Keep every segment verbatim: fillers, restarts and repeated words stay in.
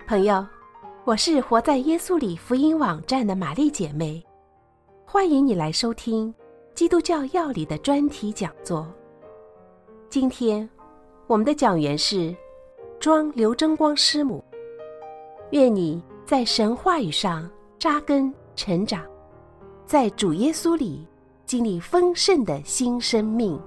朋友，我是活在耶稣里福音网站的玛丽姐妹，欢迎你来收听基督教要理的专题讲座。今天我们的讲员是庄刘真光师母，愿你在神话语上扎根成长，在主耶稣里经历丰盛的新生命。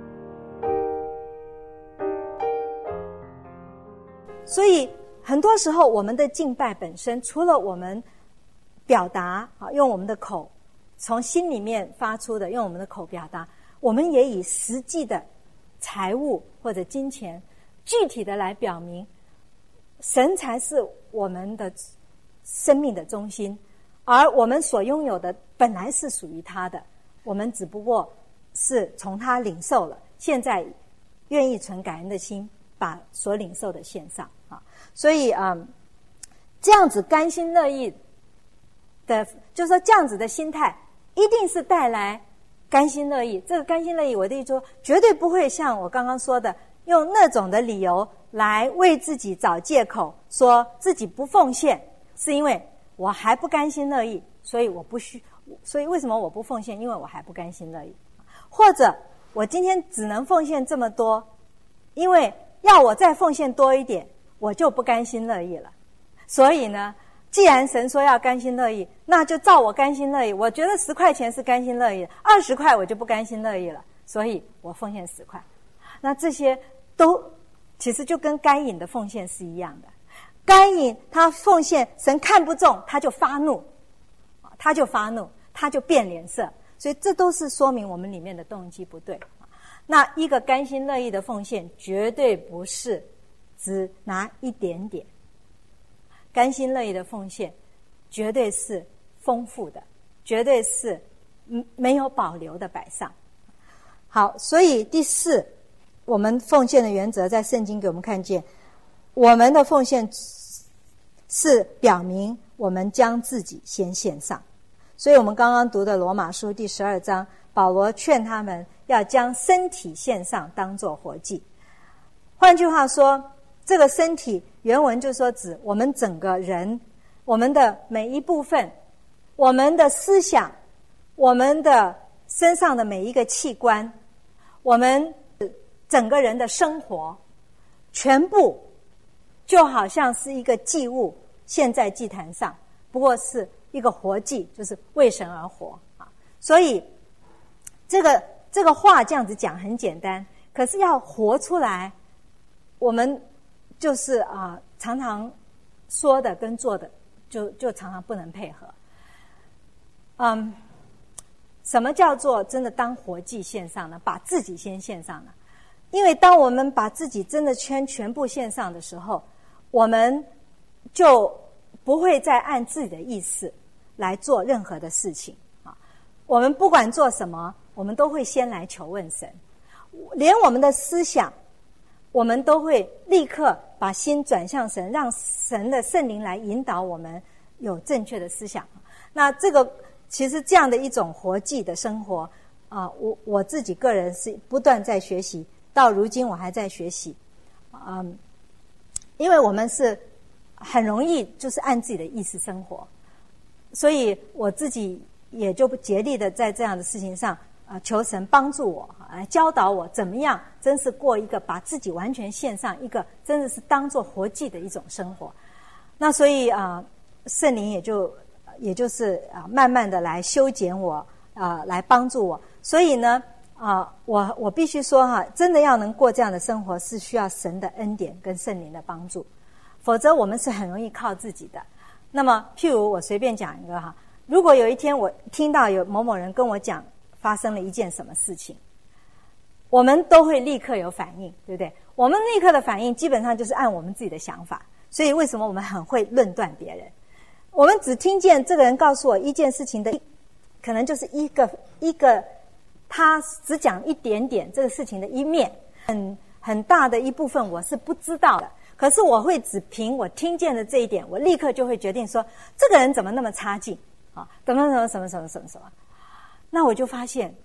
所以很多时候我们的敬拜本身，除了我们表达啊，用我们的口从心里面发出的，用我们的口表达，我们也以实际的财物或者金钱具体的来表明神才是我们的生命的中心，而我们所拥有的本来是属于他的，我们只不过是从他领受了，现在愿意存感恩的心把所领受的献上啊。所以嗯，这样子甘心乐意的，就是说这样子的心态一定是带来甘心乐意。这个甘心乐意，我的意思说绝对不会像我刚刚说的用那种的理由来为自己找借口，说自己不奉献是因为我还不甘心乐意，所以我不需所以为什么我不奉献？因为我还不甘心乐意。或者我今天只能奉献这么多，因为要我再奉献多一点我就不甘心乐意了。所以呢，既然神说要甘心乐意，那就照我甘心乐意。我觉得十块钱是甘心乐意的，二十块我就不甘心乐意了，所以我奉献十块。那这些都其实就跟该隐的奉献是一样的。该隐他奉献，神看不中，他就发怒，他就发怒，他就变脸色。所以这都是说明我们里面的动机不对。那一个甘心乐意的奉献，绝对不是只拿一点点。甘心乐意的奉献绝对是丰富的，绝对是没有保留的摆上。好，所以第四，我们奉献的原则在圣经给我们看见，我们的奉献是表明我们将自己先献上。所以我们刚刚读的罗马书第十二章，保罗劝他们要将身体献上，当作活祭。换句话说，这个身体原文就说指我们整个人，我们的每一部分，我们的思想，我们的身上的每一个器官，我们整个人的生活，全部就好像是一个祭物献在祭坛上，不过是一个活祭，就是为神而活啊。所以这个这个话这样子讲很简单，可是要活出来，我们就是啊、呃，常常说的跟做的就就常常不能配合。嗯，什么叫做真的当活祭献上呢？把自己先献上呢？因为当我们把自己真的全全部献上的时候，我们就不会再按自己的意思来做任何的事情啊。我们不管做什么，我们都会先来求问神，连我们的思想我们都会立刻把心转向神，让神的圣灵来引导我们有正确的思想。那这个其实这样的一种活祭的生活啊、呃，我我自己个人是不断在学习，到如今我还在学习。嗯，因为我们是很容易就是按自己的意思生活，所以我自己也就竭力的在这样的事情上啊、呃，求神帮助我，来教导我怎么样真是过一个把自己完全献上，一个真的是当作活祭的一种生活。那所以啊、呃，圣灵也就也就是啊、呃，慢慢的来修剪我啊、呃，来帮助我。所以呢啊、呃，我我必须说哈，真的要能过这样的生活，是需要神的恩典跟圣灵的帮助，否则我们是很容易靠自己的。那么譬如我随便讲一个哈，如果有一天我听到有某某人跟我讲发生了一件什么事情，我们都会立刻有反应，对不对？我们立刻的反应基本上就是按我们自己的想法。所以为什么我们很会论断别人？我们只听见这个人告诉我一件事情的，可能就是一个一个他只讲一点点这个事情的一面，很很大的一部分我是不知道的。可是我会只凭我听见的这一点，我立刻就会决定说，这个人怎么那么差劲啊？怎么怎么什么什么什么什么？那我就发现，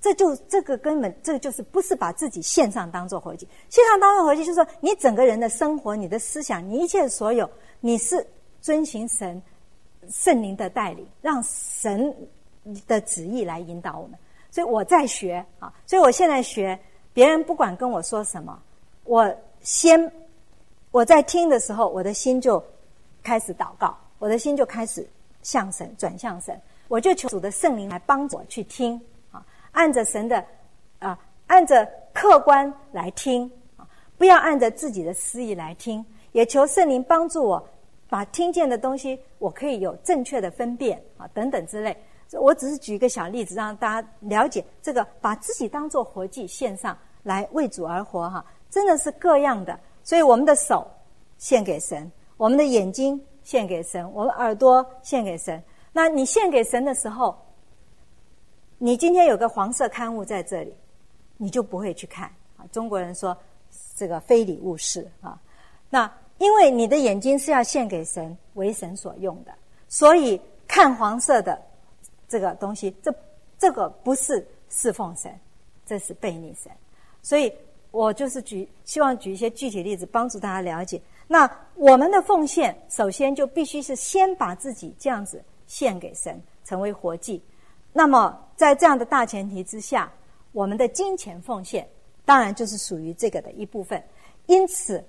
这就这个根本这个就是不是把自己献上当做活祭，献上当做活祭就是说你整个人的生活、你的思想、你一切所有，你是遵行神圣灵的带领，让神的旨意来引导我们。所以我在学啊，所以我现在学，别人不管跟我说什么，我先我在听的时候，我的心就开始祷告，我的心就开始向神转向神，我就求主的圣灵来帮助我去听啊，按着神的啊，按着客观来听啊，不要按着自己的私意来听，也求圣灵帮助我把听见的东西，我可以有正确的分辨啊，等等之类。我只是举一个小例子，让大家了解这个把自己当作活祭献上来为主而活哈，真的是各样的。所以我们的手献给神，我们的眼睛献给神，我们耳朵献给神。那你献给神的时候，你今天有个黄色刊物在这里，你就不会去看啊。中国人说这个非礼勿视啊。那因为你的眼睛是要献给神，为神所用的，所以看黄色的这个东西，这这个不是侍奉神，这是悖逆神。所以我就是举希望举一些具体例子帮助大家了解。那我们的奉献首先就必须是先把自己这样子献给神，成为活祭。那么在这样的大前提之下，我们的金钱奉献当然就是属于这个的一部分。因此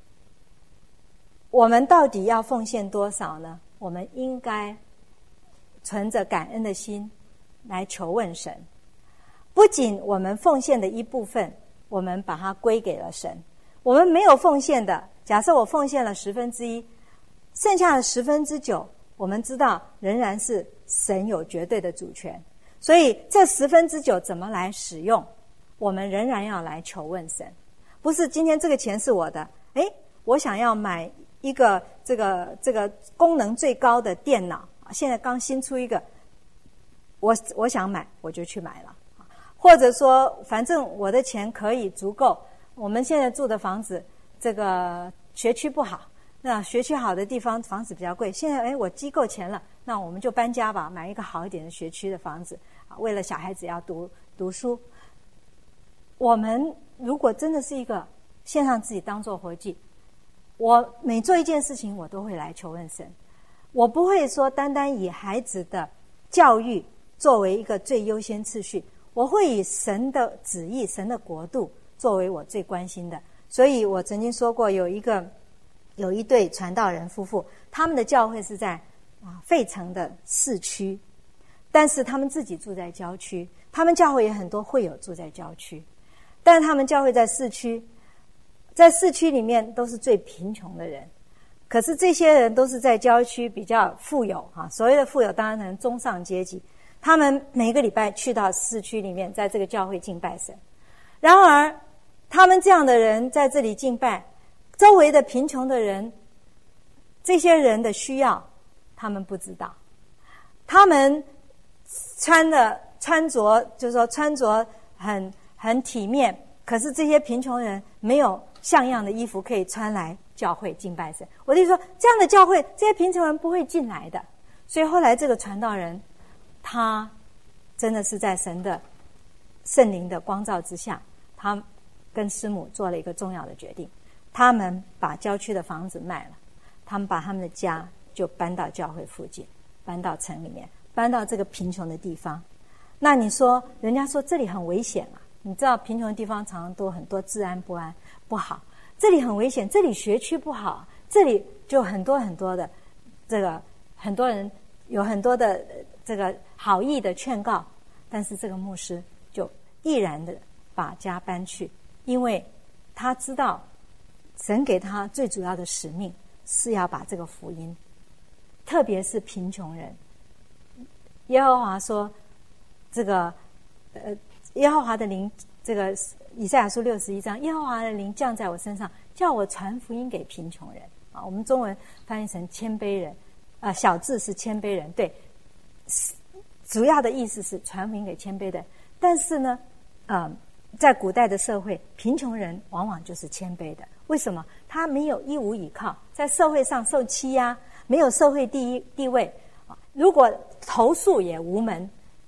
我们到底要奉献多少呢？我们应该存着感恩的心来求问神。不仅我们奉献的一部分，我们把它归给了神。我们没有奉献的，假设我奉献了十分之一，剩下的十分之九，我们知道仍然是神有绝对的主权。所以这十分之九怎么来使用，我们仍然要来求问神。不是今天这个钱是我的，诶，我想要买一个这个这个功能最高的电脑，现在刚新出一个，我我想买我就去买了。或者说反正我的钱可以足够，我们现在住的房子这个学区不好，那学区好的地方房子比较贵，现在诶我积够钱了，那我们就搬家吧，买一个好一点的学区的房子，为了小孩子要读读书。我们如果真的是一个献上自己当作活祭，我每做一件事情我都会来求问神，我不会说单单以孩子的教育作为一个最优先次序，我会以神的旨意、神的国度作为我最关心的。所以我曾经说过，有一个有一对传道人夫妇，他们的教会是在啊费城的市区，但是他们自己住在郊区，他们教会也很多会友住在郊区，但是他们教会在市区，在市区里面都是最贫穷的人，可是这些人都是在郊区比较富有啊，所谓的富有当然能中上阶级，他们每个礼拜去到市区里面，在这个教会敬拜神。然而他们这样的人在这里敬拜，周围的贫穷的人，这些人的需要他们不知道，他们穿的穿着就是说穿着很很体面，可是这些贫穷人没有像样的衣服可以穿来教会敬拜神。我就说这样的教会这些贫穷人不会进来的。所以后来这个传道人他真的是在神的圣灵的光照之下，他跟师母做了一个重要的决定，他们把郊区的房子卖了，他们把他们的家就搬到教会附近，搬到城里面，搬到这个贫穷的地方。那你说人家说这里很危险啊，你知道贫穷的地方常常都很多治安不安不好，这里很危险，这里学区不好，这里就很多很多的这个很多人有很多的这个好意的劝告，但是这个牧师就毅然的把家搬去，因为他知道神给他最主要的使命是要把这个福音，特别是贫穷人。耶和华说这个呃，耶和华的灵，这个以赛亚书六十一章，耶和华的灵降在我身上，叫我传福音给贫穷人啊。我们中文翻译成谦卑人啊、呃，小字是谦卑人，对，主要的意思是传福音给谦卑的人。但是呢呃在古代的社会，贫穷人往往就是谦卑的。为什么？他没有一无倚靠，在社会上受欺压，没有社会第一地位，如果投诉也无门，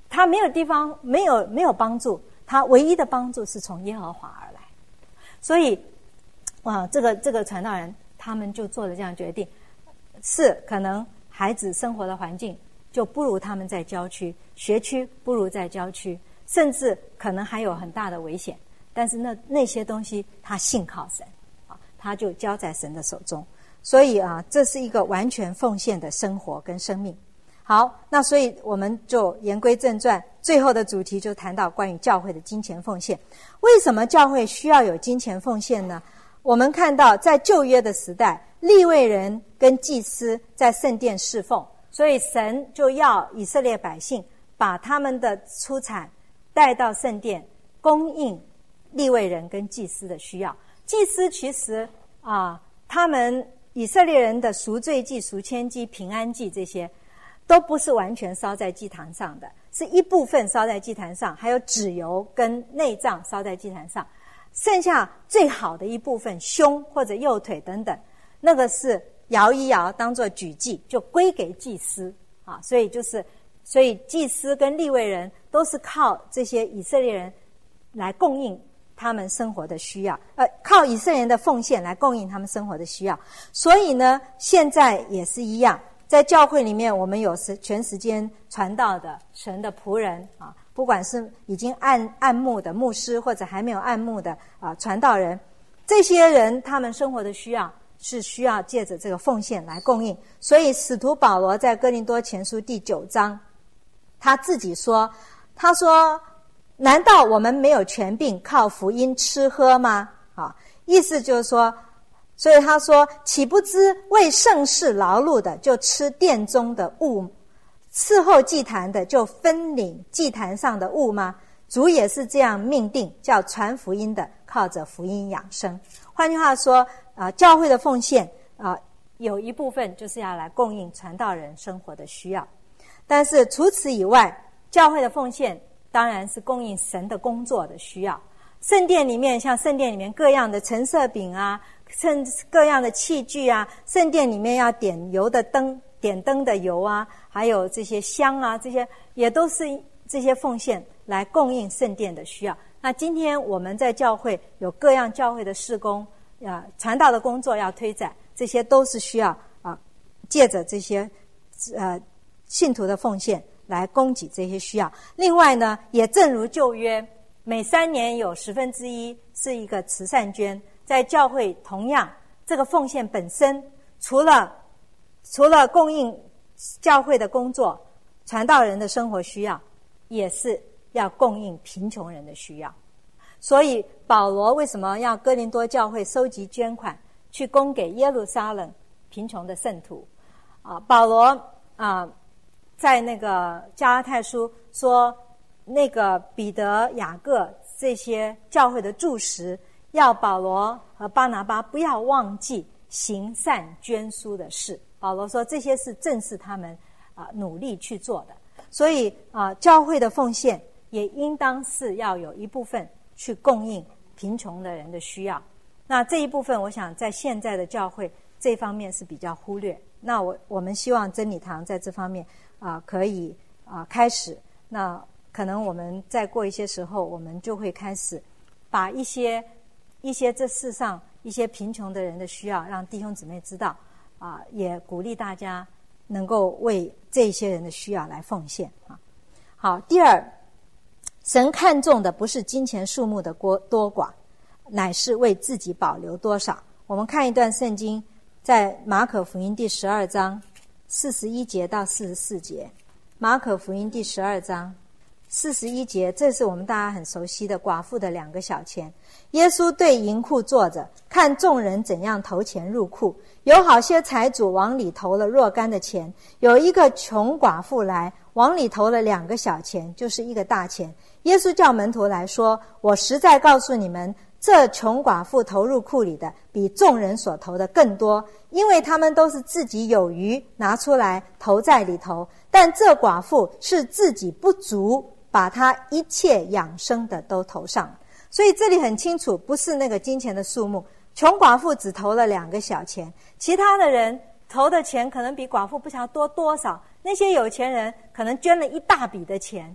他没有地方，没有没有帮助，他唯一的帮助是从耶和华而来。所以，哇，这个这个传道人他们就做了这样决定，是可能孩子生活的环境就不如他们在郊区，学区不如在郊区，甚至可能还有很大的危险。但是那那些东西他信靠神啊，他就交在神的手中。所以啊，这是一个完全奉献的生活跟生命。好，那所以我们就言归正传，最后的主题就谈到关于教会的金钱奉献。为什么教会需要有金钱奉献呢？我们看到在旧约的时代，利未人跟祭司在圣殿侍奉，所以神就要以色列百姓把他们的出产带到圣殿，供应利未人跟祭司的需要。祭司其实啊，他们以色列人的赎罪祭、赎愆祭、平安祭这些都不是完全烧在祭坛上的，是一部分烧在祭坛上，还有脂油跟内脏烧在祭坛上，剩下最好的一部分胸或者右腿等等，那个是摇一摇当作举祭，就归给祭司啊。所以就是所以祭司跟利未人都是靠这些以色列人来供应他们生活的需要，呃，靠以色列人的奉献来供应他们生活的需要。所以呢，现在也是一样，在教会里面，我们有时全时间传道的神的仆人啊，不管是已经按按牧的牧师，或者还没有按牧的啊传道人，这些人他们生活的需要是需要借着这个奉献来供应。所以使徒保罗在哥林多前书第九章，他自己说，他说，难道我们没有权柄靠福音吃喝吗？啊，意思就是说，所以他说，岂不知为圣事劳碌的就吃殿中的物，伺候祭坛的就分领祭坛上的物吗？主也是这样命定，叫传福音的靠着福音养生。换句话说，啊，教会的奉献啊，有一部分就是要来供应传道人生活的需要，但是除此以外，教会的奉献当然是供应神的工作的需要。圣殿里面，像圣殿里面各样的陈设饼啊，甚至各样的器具啊，圣殿里面要点油的灯，点灯的油啊，还有这些香啊，这些也都是这些奉献来供应圣殿的需要。那今天我们在教会有各样教会的事工啊，传道的工作要推展，这些都是需要啊，借着这些呃信徒的奉献来供给这些需要。另外呢，也正如旧约每三年有十分之一是一个慈善捐，在教会同样这个奉献本身除了除了供应教会的工作、传道人的生活需要，也是要供应贫穷人的需要。所以保罗为什么要哥林多教会收集捐款去供给耶路撒冷贫穷的圣徒啊？保罗啊在那个加拉太书说，那个彼得、雅各这些教会的柱石，要保罗和巴拿巴不要忘记行善捐书的事。保罗说，这些是正是他们啊、呃、努力去做的。所以啊、呃，教会的奉献也应当是要有一部分去供应贫穷的人的需要。那这一部分，我想在现在的教会这方面是比较忽略。那我我们希望真理堂在这方面啊、呃、可以啊、呃、开始。那可能我们再过一些时候，我们就会开始把一些一些这世上一些贫穷的人的需要让弟兄姊妹知道啊、呃，也鼓励大家能够为这些人的需要来奉献啊。好，第二，神看重的不是金钱数目的多寡，乃是为自己保留多少。我们看一段圣经，在马可福音第十二章四十一节到四十四节。马可福音第十二章四十一节，这是我们大家很熟悉的寡妇的两个小钱。耶稣对银库坐着，看众人怎样投钱入库。有好些财主往里投了若干的钱，有一个穷寡妇来，往里投了两个小钱，就是一个大钱。耶稣叫门徒来说，我实在告诉你们，这穷寡妇投入库里的比众人所投的更多，因为他们都是自己有余拿出来投在里头，但这寡妇是自己不足，把她一切养生的都投上。所以这里很清楚，不是那个金钱的数目，穷寡妇只投了两个小钱，其他的人投的钱可能比寡妇不晓得多多少，那些有钱人可能捐了一大笔的钱，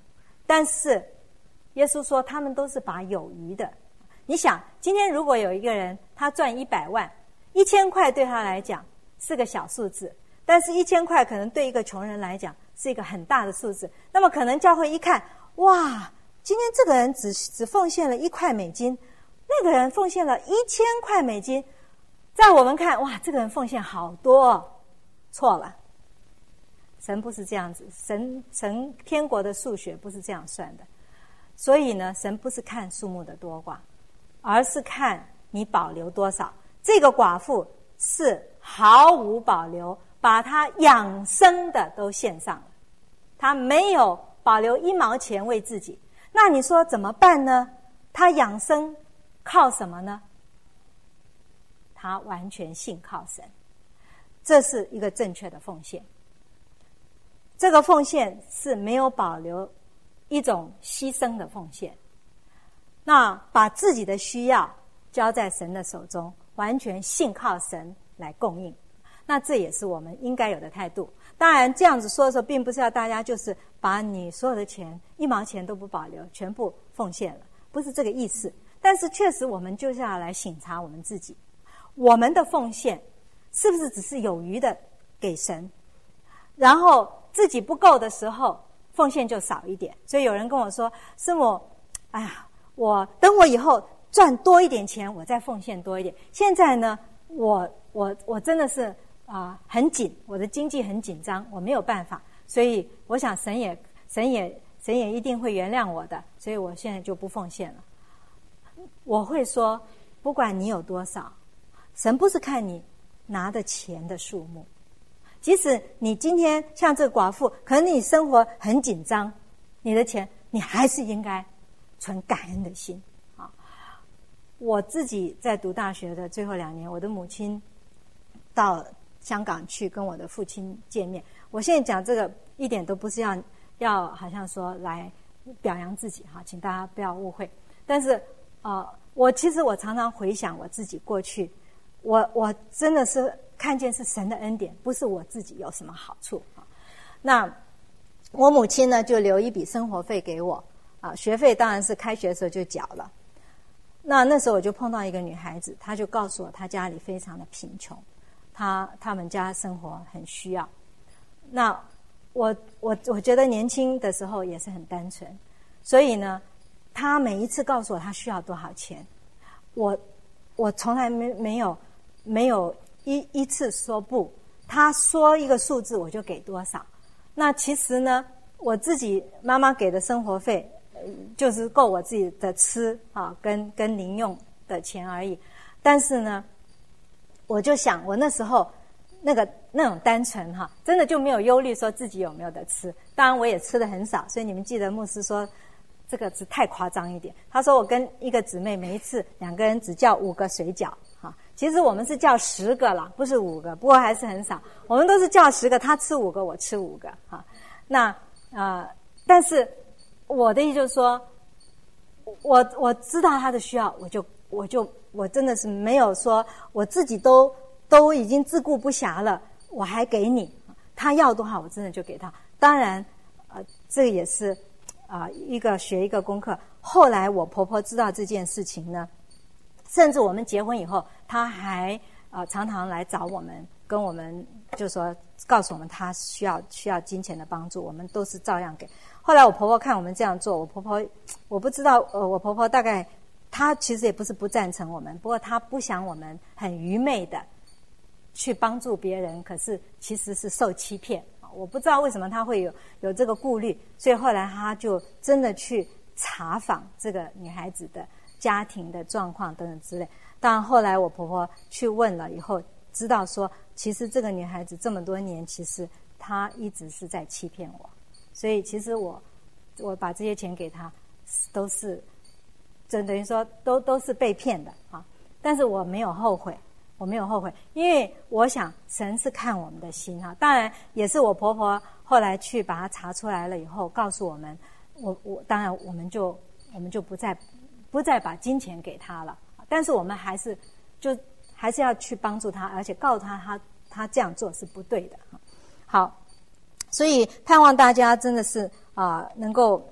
但是耶稣说他们都是把有余的。你想今天如果有一个人他赚一百万，一千块对他来讲是个小数字，但是一千块可能对一个穷人来讲是一个很大的数字，那么可能教会一看，哇，今天这个人只只奉献了一块美金，那个人奉献了一千块美金，在我们看，哇，这个人奉献好多哦。错了，神不是这样子，神神天国的数学不是这样算的。所以呢，神不是看数目的多寡，而是看你保留多少。这个寡妇是毫无保留，把她养生的都献上了，她没有保留一毛钱为自己。那你说怎么办呢？她养生靠什么呢？她完全信靠神，这是一个正确的奉献。这个奉献是没有保留一种牺牲的奉献，那把自己的需要交在神的手中，完全信靠神来供应，那这也是我们应该有的态度。当然这样子说的时候，并不是要大家就是把你所有的钱一毛钱都不保留，全部奉献了，不是这个意思。但是确实我们就是要来省察我们自己，我们的奉献是不是只是有余的给神，然后自己不够的时候奉献就少一点。所以有人跟我说，师母，哎呀，我等我以后赚多一点钱，我再奉献多一点。现在呢，我我我真的是啊、呃、很紧，我的经济很紧张，我没有办法。所以我想神也神也神也一定会原谅我的，所以我现在就不奉献了。我会说，不管你有多少，神不是看你拿的钱的数目。即使你今天像这个寡妇，可能你生活很紧张，你的钱你还是应该存感恩的心啊。我自己在读大学的最后两年，我的母亲到香港去跟我的父亲见面。我现在讲这个一点都不是要要好像说来表扬自己哈，请大家不要误会。但是呃，我其实我常常回想我自己过去，我我真的是看见是神的恩典，不是我自己有什么好处啊。那我母亲呢就留一笔生活费给我啊，学费当然是开学的时候就缴了。那那时候我就碰到一个女孩子，她就告诉我她家里非常的贫穷，她他们家生活很需要。那我我我觉得年轻的时候也是很单纯，所以呢，她每一次告诉我她需要多少钱，我我从来没没有没有一一次说不，她说一个数字我就给多少。那其实呢，我自己妈妈给的生活费就是够我自己的吃啊，跟跟零用的钱而已。但是呢，我就想，我那时候那个那种单纯哈，真的就没有忧虑说自己有没有得吃。当然我也吃的很少，所以你们记得牧师说这个是太夸张一点。他说我跟一个姊妹每一次两个人只叫五个水饺哈，其实我们是叫十个啦，不是五个，不过还是很少。我们都是叫十个，他吃五个，我吃五个哈。那呃，但是我的意思就是说，我我知道他的需要，我就我就我真的是没有说我自己都都已经自顾不暇了，我还给你，他要多少我真的就给他。当然，呃，这个也是啊、呃、一个学一个功课。后来我婆婆知道这件事情呢，甚至我们结婚以后，她还啊、呃、常常来找我们，跟我们就说告诉我们她需要需要金钱的帮助，我们都是照样给。后来我婆婆看我们这样做，我婆婆我不知道，呃，我婆婆大概她其实也不是不赞成我们，不过她不想我们很愚昧的去帮助别人，可是其实是受欺骗。我不知道为什么她会有有这个顾虑，所以后来她就真的去查访这个女孩子的家庭的状况等等之类。当然后来我婆婆去问了以后，知道说其实这个女孩子这么多年，其实她一直是在欺骗我。所以其实我我把这些钱给他都是就等于说都都是被骗的啊，但是我没有后悔，我没有后悔，因为我想神是看我们的心啊。当然也是我婆婆后来去把它查出来了以后告诉我们，我我当然我们就我们就不再不再把金钱给他了，但是我们还是就还是要去帮助他，而且告诉他他他这样做是不对的。好，所以盼望大家真的是啊、呃，能够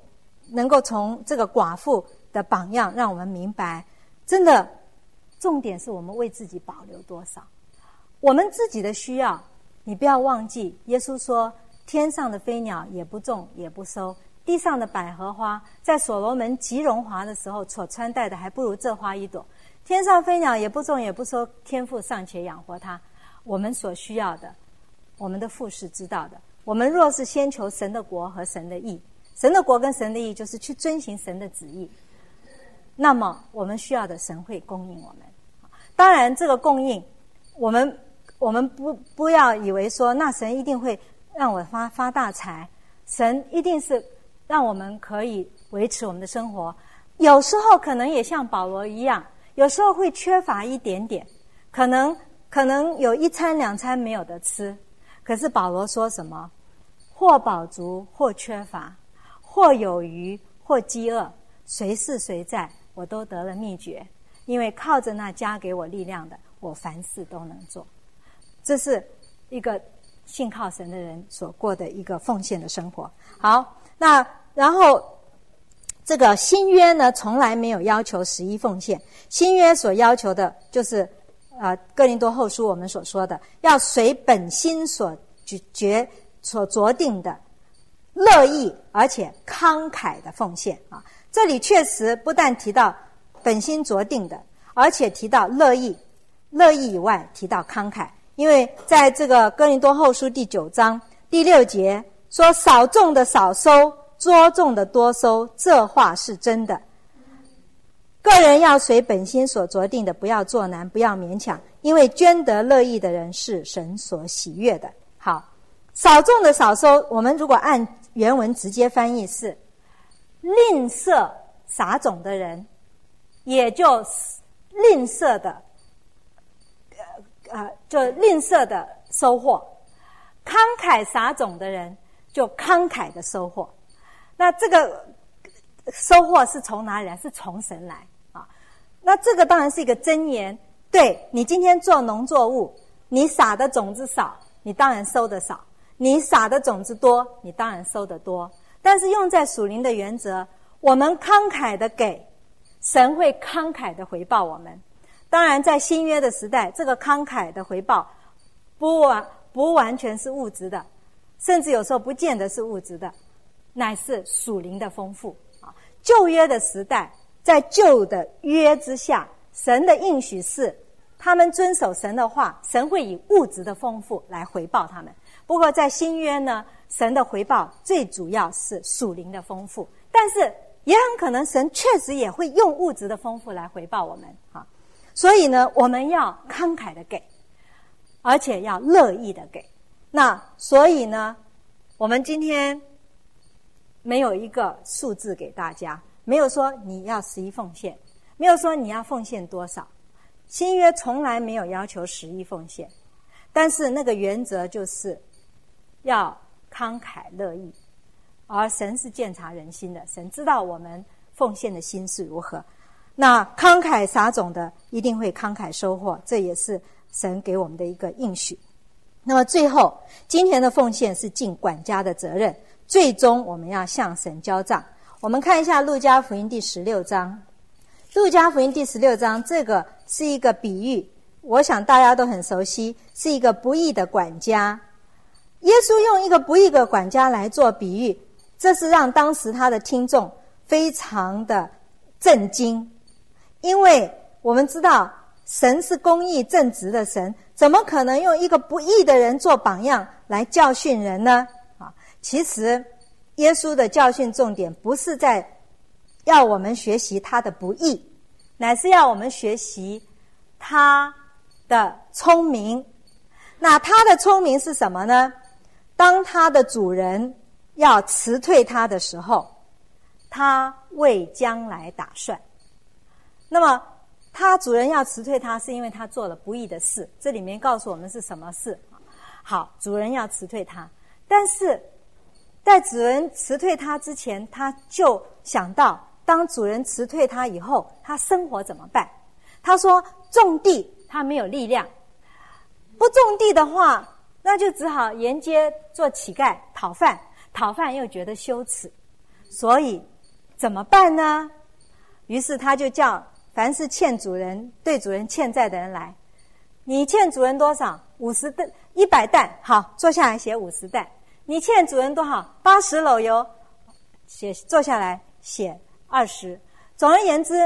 能够从这个寡妇的榜样让我们明白，真的重点是我们为自己保留多少。我们自己的需要，你不要忘记耶稣说，天上的飞鸟也不种也不收，地上的百合花在所罗门极荣华的时候所穿戴的还不如这花一朵。天上飞鸟也不种也不收，天父尚且养活它。我们所需要的，我们的父是知道的。我们若是先求神的国和神的义，神的国跟神的义就是去遵行神的旨意，那么我们需要的神会供应我们。当然这个供应，我们我们不不要以为说那神一定会让我发发大财，神一定是让我们可以维持我们的生活。有时候可能也像保罗一样，有时候会缺乏一点点，可能可能有一餐两餐没有得吃。可是保罗说什么？或饱足，或缺乏，或有余，或饥饿，随是随在，我都得了秘诀。因为靠着那加给我力量的，我凡事都能做。这是一个信靠神的人所过的一个奉献的生活。好，那然后这个新约呢，从来没有要求十一奉献。新约所要求的就是呃，哥林多后书我们所说的，要随本心所决所酌定的，乐意而且慷慨的奉献啊。这里确实不但提到本心酌定的，而且提到乐意，乐意以外提到慷慨。因为在这个哥林多后书第九章第六节说，少种的少收，多种的多收，这话是真的。个人要随本心所酌定的，不要做难，不要勉强，因为捐得乐意的人是神所喜悦的。好，少种的少收，我们如果按原文直接翻译是吝啬撒种的人，也就吝啬的呃呃，就吝啬的收获；慷慨撒种的人，就慷慨的收获。那这个收获是从哪里来？是从神来啊。那这个当然是一个箴言。对，你今天做农作物，你撒的种子少，你当然收的少；你撒的种子多，你当然收的多。但是用在属灵的原则，我们慷慨的给，神会慷慨的回报我们。当然在新约的时代，这个慷慨的回报不完不完全是物质的，甚至有时候不见得是物质的，乃是属灵的丰富啊。旧约的时代，在旧的约之下，神的应许是他们遵守神的话，神会以物质的丰富来回报他们。不过在新约呢，神的回报最主要是属灵的丰富，但是也很可能神确实也会用物质的丰富来回报我们啊。所以呢，我们要慷慨的给，而且要乐意的给。那所以呢，我们今天没有一个数字给大家，没有说你要十一奉献，没有说你要奉献多少。新约从来没有要求十一奉献，但是那个原则就是要慷慨乐意，而神是鉴察人心的，神知道我们奉献的心是如何。那慷慨撒种的一定会慷慨收获，这也是神给我们的一个应许。那么最后，今天的奉献是尽管家的责任，最终我们要向神交账。我们看一下路加福音第十六章。路加福音第十六章，这个是一个比喻，我想大家都很熟悉，是一个不义的管家。耶稣用一个不义的管家来做比喻，这是让当时他的听众非常的震惊。因为我们知道神是公义正直的神，怎么可能用一个不义的人做榜样来教训人呢？啊，其实耶稣的教训重点不是在要我们学习他的不义，乃是要我们学习他的聪明。那他的聪明是什么呢？当他的主人要辞退他的时候，他为将来打算。那么他主人要辞退他，是因为他做了不义的事。这里面告诉我们是什么事。好，主人要辞退他，但是在主人辞退他之前，他就想到当主人辞退他以后，他生活怎么办？他说种地他没有力量，不种地的话，那就只好沿街做乞丐讨饭，讨饭又觉得羞耻，所以怎么办呢？于是他就叫凡是欠主人对主人欠债的人来，你欠主人多少？五十担，一百担，好，坐下来写五十担。你欠主人多少？八十篓油，写坐下来写二十。总而言之，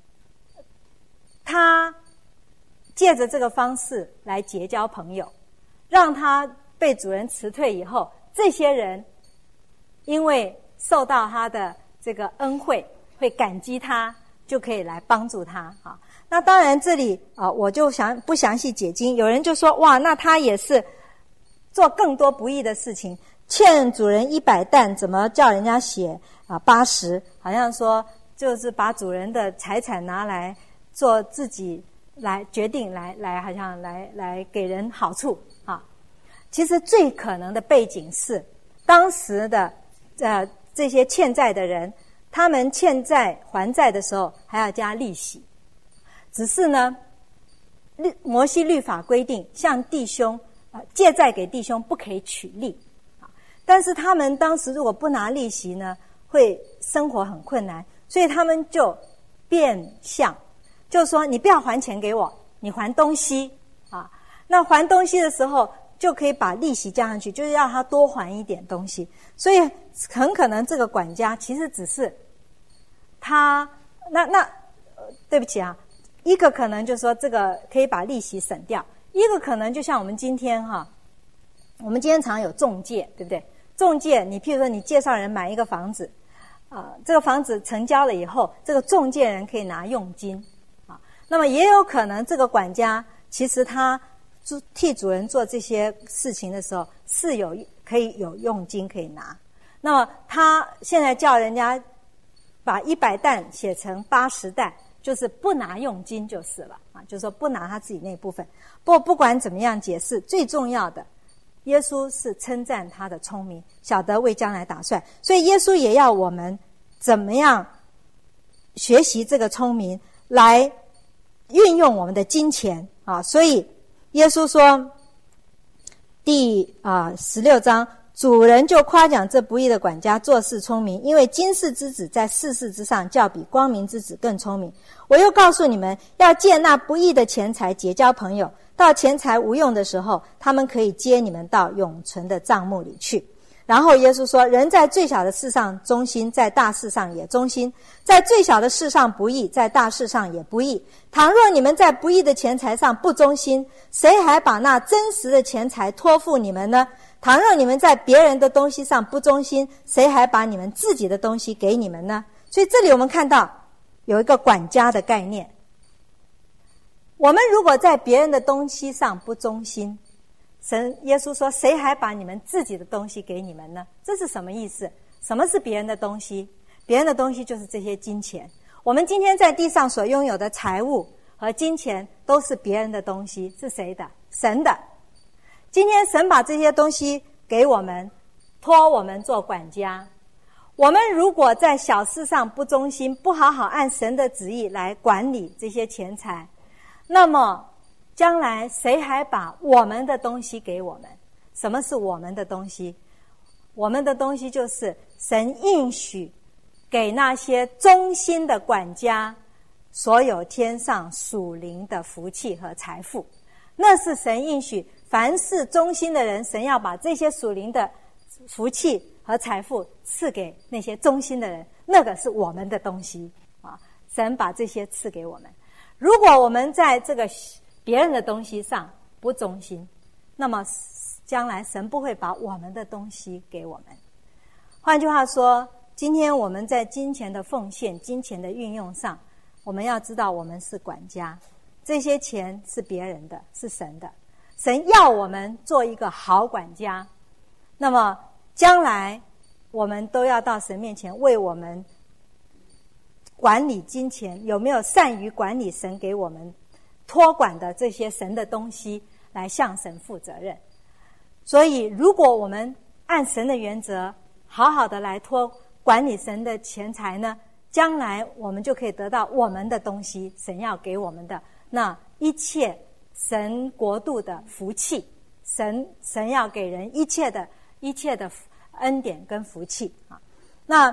他借着这个方式来结交朋友，让他被主人辞退以后，这些人因为受到他的这个恩惠，会感激他，就可以来帮助他啊。那当然这里啊、呃，我就想不详细解经。有人就说，哇，那他也是做更多不义的事情，欠主人一百担，怎么叫人家写啊八十？好像说就是把主人的财产拿来做自己来决定，来来好像来来给人好处啊。其实最可能的背景是，当时的呃这些欠债的人，他们欠债还债的时候还要加利息。只是呢，摩西律法规定，向弟兄啊、呃、借债给弟兄不可以取利啊。但是他们当时如果不拿利息呢，会生活很困难，所以他们就变相，就说你不要还钱给我，你还东西啊。那还东西的时候，就可以把利息加上去，就是要他多还一点东西。所以很可能这个管家其实只是他那那、呃、对不起啊。一个可能就是说这个可以把利息省掉，一个可能就像我们今天哈，我们今天常有中介，对不对？中介，你譬如说你介绍人买一个房子，啊、呃，这个房子成交了以后，这个中介人可以拿佣金，啊，那么也有可能这个管家其实他替主人做这些事情的时候是有可以有佣金可以拿，那么他现在叫人家把一百担写成八十担。就是不拿佣金就是了啊，就是说不拿他自己那部分。不过不管怎么样解释，最重要的，耶稣是称赞他的聪明，晓得为将来打算。所以耶稣也要我们怎么样学习这个聪明，来运用我们的金钱啊。所以耶稣说，第啊十六章。主人就夸奖这不义的管家做事聪明，因为今世之子在世事之上较比光明之子更聪明。我又告诉你们，要借那不义的钱财结交朋友，到钱财无用的时候，他们可以接你们到永存的帐幕里去。然后耶稣说，人在最小的事上忠心，在大事上也忠心；在最小的事上不义，在大事上也不义。倘若你们在不义的钱财上不忠心，谁还把那真实的钱财托付你们呢？倘若你们在别人的东西上不忠心，谁还把你们自己的东西给你们呢？所以这里我们看到有一个管家的概念。我们如果在别人的东西上不忠心，神耶稣说，谁还把你们自己的东西给你们呢？这是什么意思？什么是别人的东西？别人的东西就是这些金钱。我们今天在地上所拥有的财物和金钱都是别人的东西，是谁的？神的。今天神把这些东西给我们，托我们做管家。我们如果在小事上不忠心，不好好按神的旨意来管理这些钱财，那么将来谁还把我们的东西给我们？什么是我们的东西？我们的东西就是神应许给那些忠心的管家所有天上属灵的福气和财富。那是神应许凡是忠心的人，神要把这些属灵的福气和财富赐给那些忠心的人，那个是我们的东西啊！神把这些赐给我们。如果我们在这个别人的东西上不忠心，那么将来神不会把我们的东西给我们。换句话说，今天我们在金钱的奉献、金钱的运用上，我们要知道我们是管家，这些钱是别人的，是神的。神要我们做一个好管家，那么将来我们都要到神面前为我们管理金钱，有没有善于管理神给我们托管的这些神的东西，来向神负责任。所以如果我们按神的原则好好的来托管理神的钱财呢，将来我们就可以得到我们的东西，神要给我们的那一切神国度的福气，神神要给人一切的一切的恩典跟福气啊。那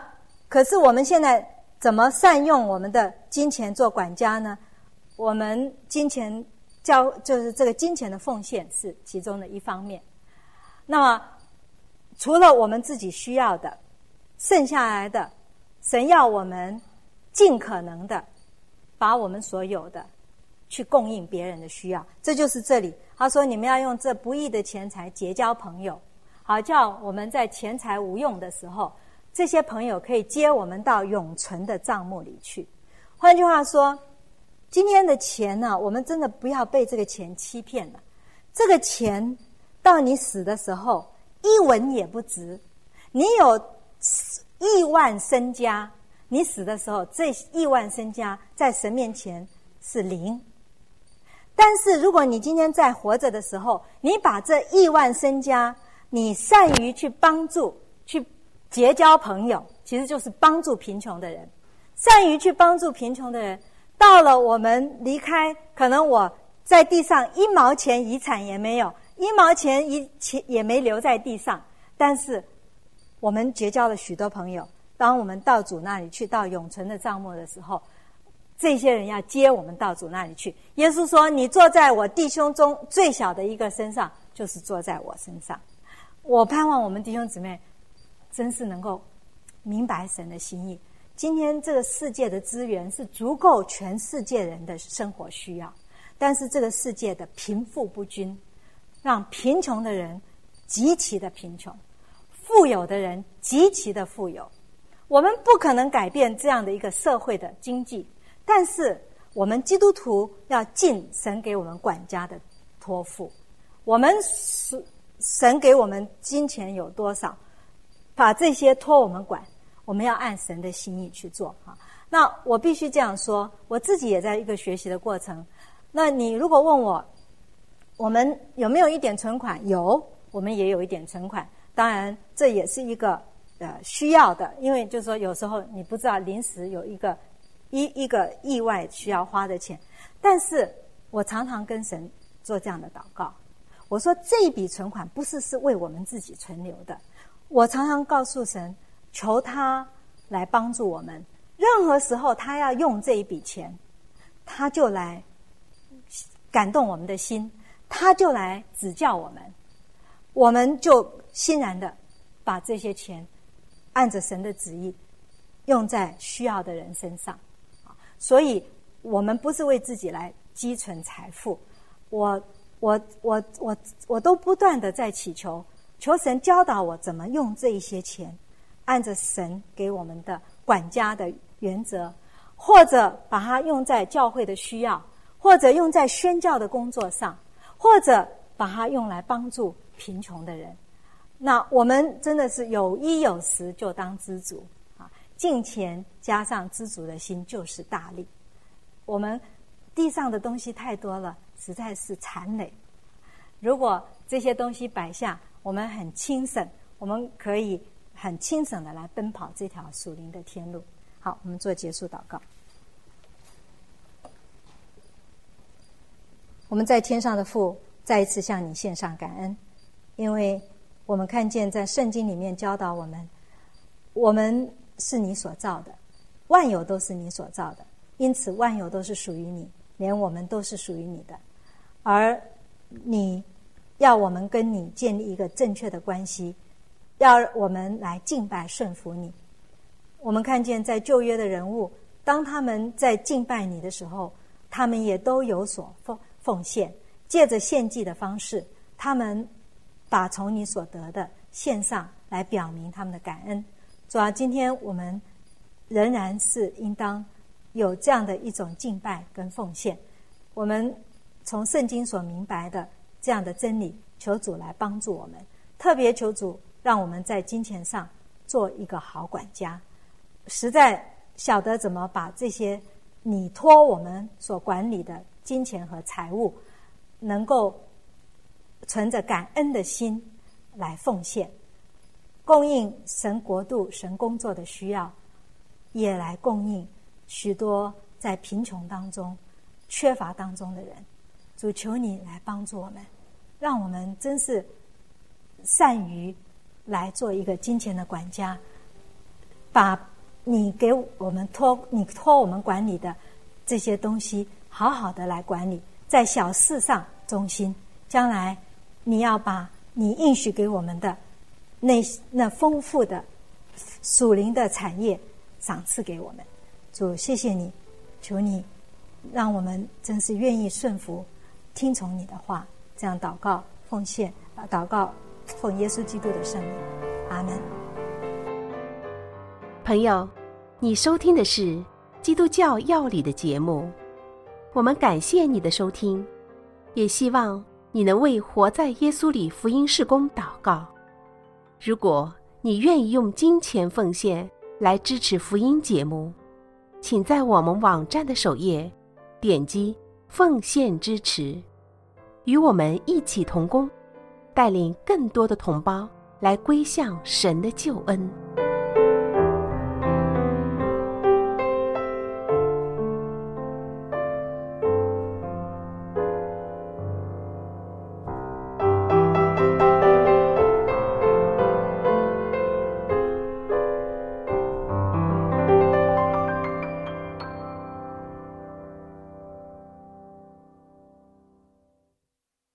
可是我们现在怎么善用我们的金钱做管家呢？我们金钱交就是这个金钱的奉献是其中的一方面。那么除了我们自己需要的，剩下来的，神要我们尽可能的把我们所有的去供应别人的需要。这就是这里他说，你们要用这不义的钱财结交朋友，好叫我们在钱财无用的时候，这些朋友可以接我们到永存的账目里去。换句话说，今天的钱呢、啊，我们真的不要被这个钱欺骗了。这个钱到你死的时候一文也不值。你有亿万身家，你死的时候这亿万身家在神面前是零。但是如果你今天在活着的时候，你把这亿万身家，你善于去帮助去结交朋友，其实就是帮助贫穷的人。善于去帮助贫穷的人，到了我们离开，可能我在地上一毛钱遗产也没有，一毛钱一钱也没留在地上，但是我们结交了许多朋友。当我们到主那里去，到永存的帐幕的时候，这些人要接我们到主那里去。耶稣说，你坐在我弟兄中最小的一个身上，就是坐在我身上。我盼望我们弟兄姊妹真是能够明白神的心意。今天这个世界的资源是足够全世界人的生活需要，但是这个世界的贫富不均，让贫穷的人极其的贫穷，富有的人极其的富有。我们不可能改变这样的一个社会的经济，但是我们基督徒要尽神给我们管家的托付。我们神给我们金钱有多少，把这些托我们管，我们要按神的心意去做。那我必须这样说，我自己也在一个学习的过程。那你如果问我，我们有没有一点存款？有，我们也有一点存款。当然这也是一个呃需要的，因为就是说有时候你不知道临时有一个一一个意外需要花的钱。但是我常常跟神做这样的祷告，我说这一笔存款不是是为我们自己存留的，我常常告诉神，求他来帮助我们，任何时候他要用这一笔钱，他就来感动我们的心，他就来指教我们，我们就欣然的把这些钱按着神的旨意用在需要的人身上。所以我们不是为自己来积存财富，我我我我我都不断的在祈求，求神教导我怎么用这一些钱，按着神给我们的管家的原则，或者把它用在教会的需要，或者用在宣教的工作上，或者把它用来帮助贫穷的人。那我们真的是有衣有食就当知足啊！敬钱加上知足的心就是大利。我们地上的东西太多了，实在是残累。如果这些东西摆下，我们很轻省，我们可以很轻省的来奔跑这条属灵的天路。好，我们做结束祷告。我们在天上的父，再一次向你献上感恩，因为我们看见在圣经里面教导我们，我们是你所造的，万有都是你所造的，因此万有都是属于你，连我们都是属于你的。而你要我们跟你建立一个正确的关系，要我们来敬拜顺服你。我们看见在旧约的人物，当他们在敬拜你的时候，他们也都有所奉奉献，借着献祭的方式，他们把从你所得的献上来表明他们的感恩。主啊，今天我们仍然是应当有这样的一种敬拜跟奉献。我们从圣经所明白的这样的真理，求主来帮助我们，特别求主让我们在金钱上做一个好管家，实在晓得怎么把这些你托我们所管理的金钱和财物，能够存着感恩的心来奉献，供应神国度神工作的需要，也来供应许多在贫穷当中缺乏当中的人。主，求你来帮助我们，让我们真是善于来做一个金钱的管家，把你给我们托你托我们管理的这些东西，好好的来管理，在小事上忠心，将来你要把你应许给我们的那那丰富的属灵的产业赏赐给我们。主，谢谢你，求你让我们真是愿意顺服听从你的话，这样祷告奉献祷告奉耶稣基督的圣名，阿们。 朋友，你收听的是基督教要理的节目，我们感谢你的收听，也希望你能为活在耶稣里福音事工祷告。如果你愿意用金钱奉献来支持福音节目，请在我们网站的首页点击奉献支持，与我们一起同工，带领更多的同胞来归向神的救恩。